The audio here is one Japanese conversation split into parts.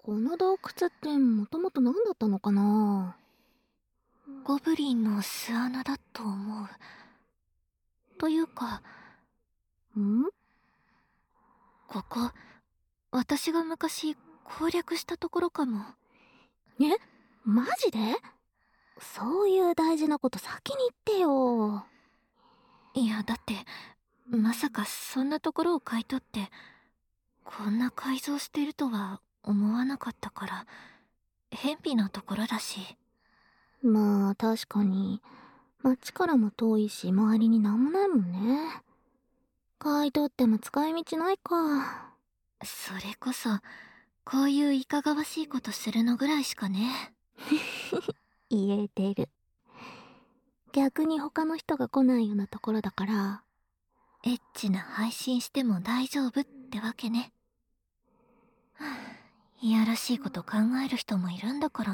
この洞窟ってもともと何だったのかな。 ゴブリンの巣穴だと思う。というか、 んここ、私が昔攻略したところかも。 え、マジで？そういう大事なこと先に言ってよ。 いや、だって、まさかそんなところを買い取って、こんな改造してるとは思わなかったから、偏僻なところだし。 まあ確かに町からも遠いし周りになんもないもんね。買い取っても使い道ないか。 それこそ、こういういかがわしいことするのぐらいしかね。 言えてる。逆に他の人が来ないようなところだから。 エッチな配信しても大丈夫ってわけね。はあ、いやらしいこと考える人もいるんだから。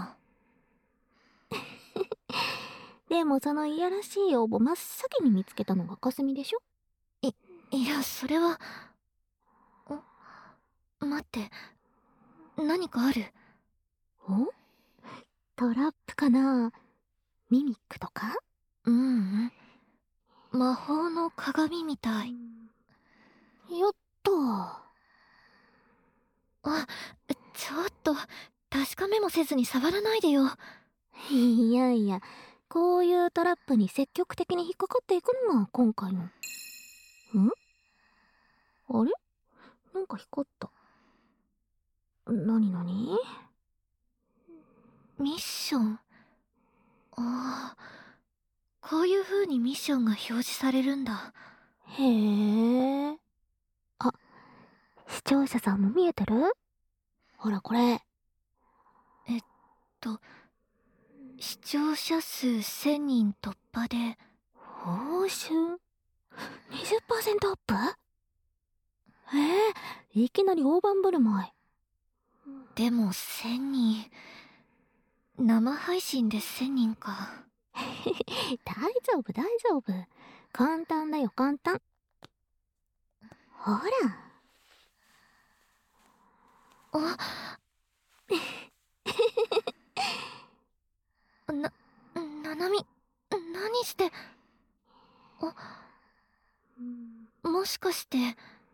でもそのいやらしい応募真っ先に見つけたのがかすみでしょ？ いや、それは。待って、何かある？ お、トラップかな？ミミックとか？ うん。魔法の鏡みたい。 やった。 あ、ちょっと、確かめもせずに触らないでよ。 いやいや、こういうトラップに積極的に引っかかっていくのが今回の。あれ？なんか光った。なになに？ ミッション。ああ、こういう風にミッションが表示されるんだ。 へえ。あ、視聴者さんも見えてる？ほらこれ。 えっと、視聴者数1000人突破で、 報酬 20% アップ？いきなり大盤振る舞い。 でも1000人。生配信で1000人か。 大丈夫大丈夫。簡単だよ簡単。ほら。 あ、ななみ、何して、もしかして、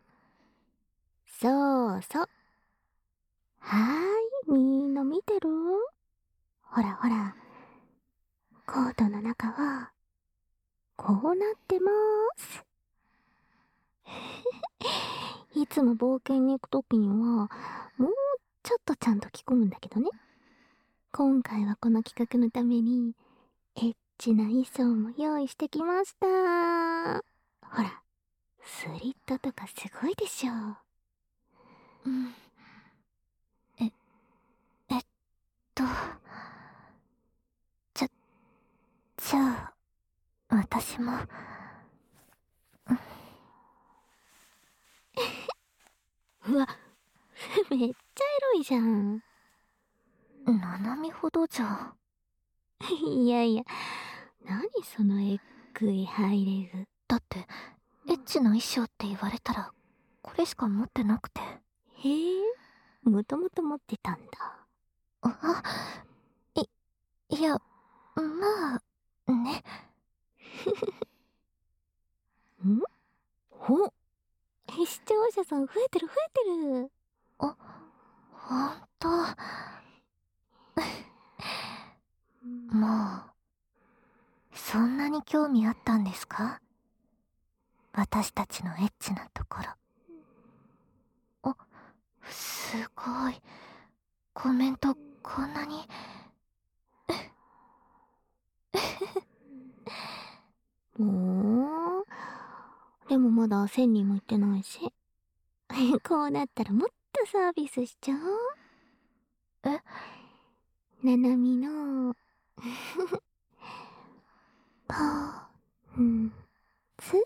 そうそう。はーい、みんな見てる？ほらほら。コートの中は、こうなってまーす。いつも冒険に行くときには、もうちょっとちゃんと着込むんだけどね。今回はこの企画のために、エッチな衣装も用意してきました。ほら、スリットとかすごいでしょ。 うん。え、えっと、じゃ、じゃあ、私も、 うわ、めっちゃエロいじゃん。 ななみほどじゃ。 いやいや、何そのえっくいハイレグ。 だって、エッチな衣装って言われたら、これしか持ってなくて。 へえ、もともと持ってたんだ。 あ、いや、まあ、ね。 ん？ほ、視聴者さん増えてる増えてる。 あ、ほんと。もう、そんなに興味あったんですか？私たちのエッチなところ。あ、すごい。コメントこんなに。 もう、でもまだ1000人も行ってないし。こうなったらもっとサービスしちゃおう。 え、 ななみの、パンツ。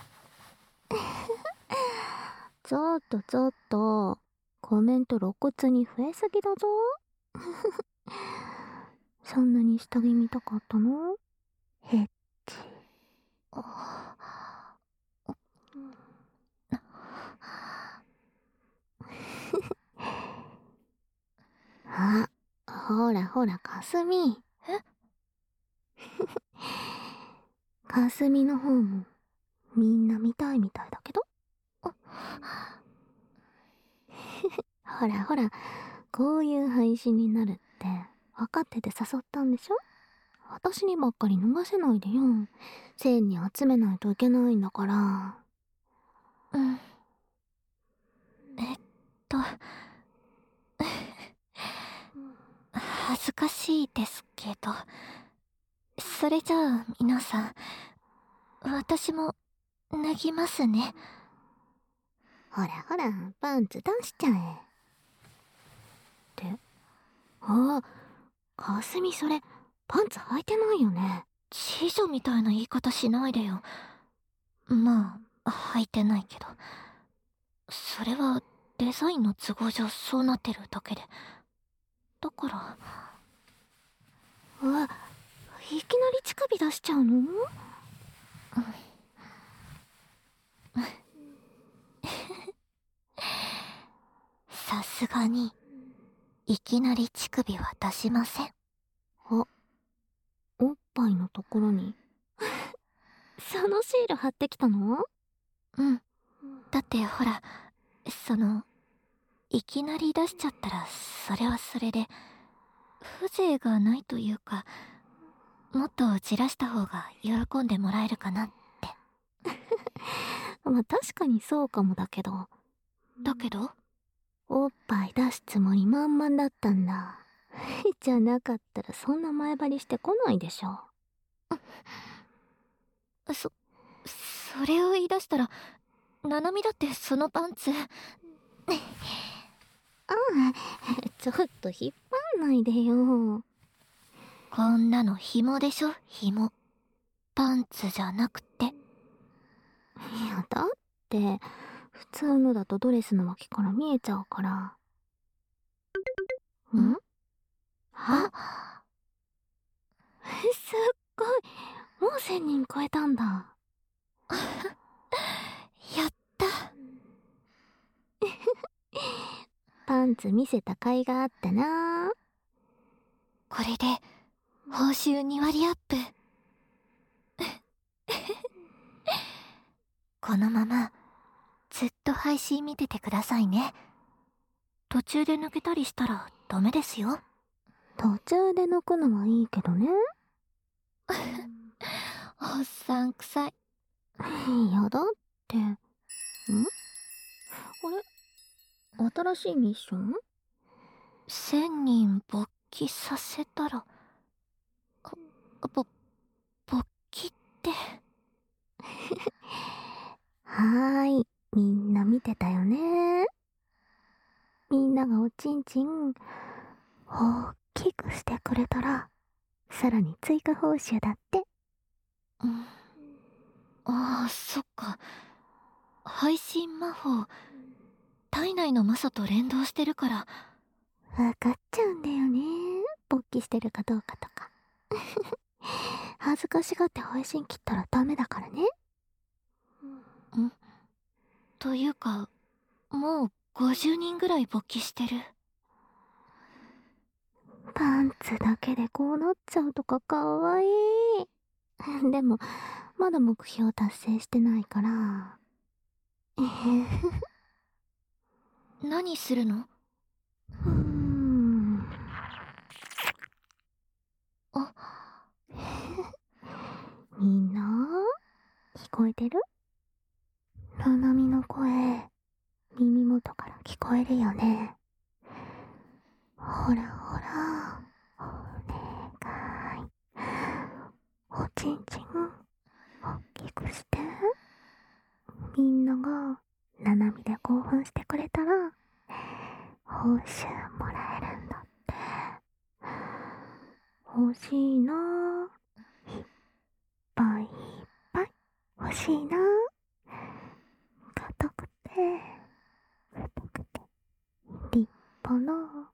ちょっとちょっと、コメント露骨に増えすぎだぞ。そんなに下着見たかったの？ヘッチ。 あ、 ほらほら、かすみ。 え？ かすみの方もみんな見たいみたいだけど。ほらほら、こういう配信になるって分かってて誘ったんでしょ。私にばっかり逃せないでよ。1000人集めないといけないんだから。 うん。と、恥ずかしいですけど、それじゃあ皆さん、私も脱ぎますね。 ほらほら、パンツ出しちゃえ。って、ああ、かすみそれ、パンツ履いてないよね。 知女みたいな言い方しないでよ。まあ、履いてないけど。それはデザインの都合上そうなってるだけで。だから。 いきなり乳首出しちゃうの？ さすがに、いきなり乳首は出しません。 あ、おっぱいのところにそのシール貼ってきたの？ うん。だってほら、いきなり出しちゃったら、それはそれで、風情がないというか、もっとじらした方が喜んでもらえるかなって。 まあ確かにそうかもだけど。 だけど？ おっぱい出すつもり満々だったんだ。じゃなかったらそんな前張りしてこないでしょ。 それを言い出したら、ななみだってそのパンツ。 ちょっと引っ張んないでよ。 こんなの紐でしょ、紐。パンツじゃなくて。 いや、だって、普通のだとドレスの脇から見えちゃうから。ん？あ、すっごい。もう1000人超えたんだ。 やった。 パンツ見せた甲斐があったな。 これで、報酬2割アップ。このまま、ずっと配信見ててくださいね。途中で抜けたりしたらダメですよ。 途中で抜くのはいいけどね。 おっさんくさい。 いやだって。あれ、新しいミッション 1000人勃起させたら、勃起って。 はーい、みんな見てたよね。みんながおちんちん大きくしてくれたら、さらに追加報酬だって。 ああ、そっか。配信魔法、体内の魔素と連動してるから。 わかっちゃうんだよね。勃起してるかどうかとか。恥ずかしがって配信切ったらダメだからね。 というか、もう50人ぐらい勃起してる。 パンツだけでこうなっちゃうとかかわいい。でも、まだ目標達成してないから。 何するの？ あ、みんな聞こえてる？ななみの声、耳元から聞こえるよね。ほらほら、お願い。おちんちん、大きくして。みんなが、ななみで興奮してくれたら、報酬もらえるんだって。欲しいなぁ。いっぱいいっぱい欲しいなぁ。硬くて、太くて、立派な。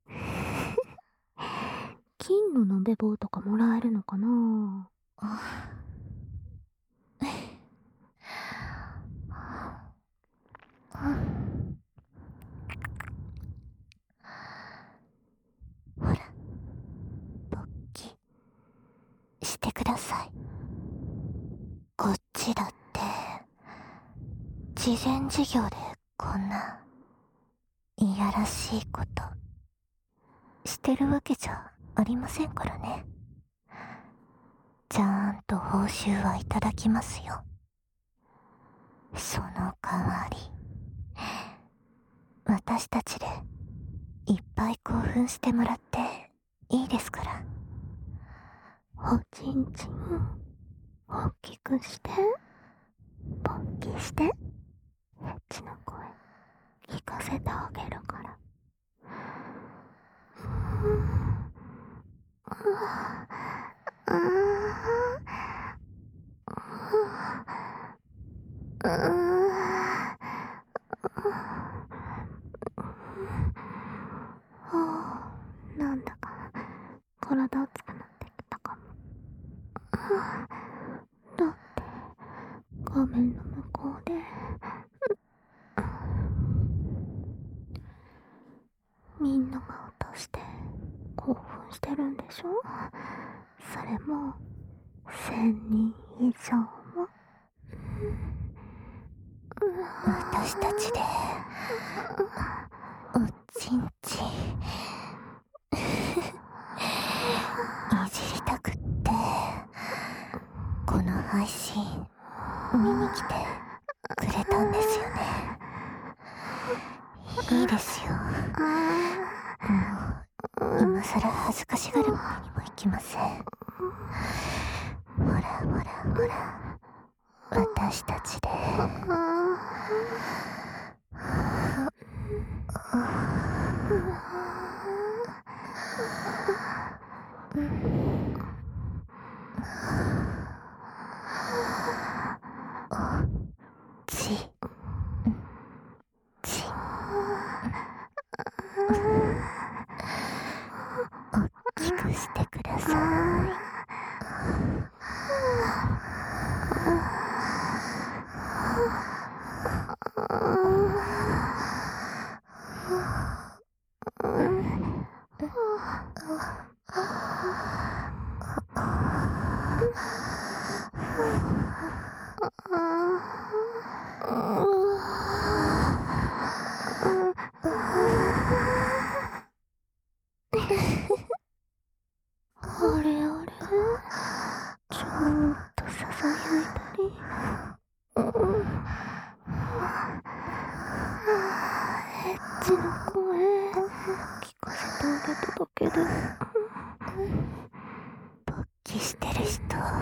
金の延べ棒とかもらえるのかな。ほら、 ださい。こっちだって慈善事業でこんないやらしいことしてるわけじゃありませんからね。ちゃんと報酬はいただきますよ。その代わり私たちでいっぱい興奮してもらっていいですから。 おちんちん大きくして勃起してエッチな声聞かせてあげるから。なんだか体熱くなってきたかも。だって画面の向こうでみんなが音して興奮してるんでしょ。それも1000人以上も。 私たちでおちんちいじりたくってこの配信見に来てくれたんですよね。いいですよ。もう今さら恥ずかしがるわけにもいきません。ほらほらほら、私たちで大きくしてください。 あれあれ、ちょっとささやいたり、エッチな声聞かせてあげただけで勃起してる人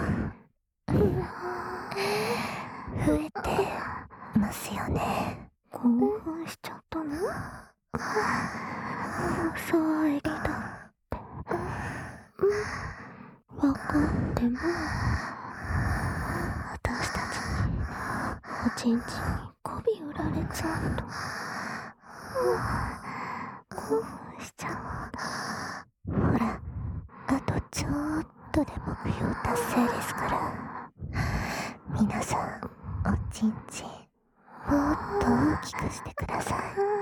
増えてますよね。 興奮しちゃったの？騒ぎだって分かっても私たちにおちんちんに媚び売られちゃうと興奮しちゃうんだ。 ほら、あとちょっとで目標達成ですから。皆さん、おちんちんもっと大きくしてください。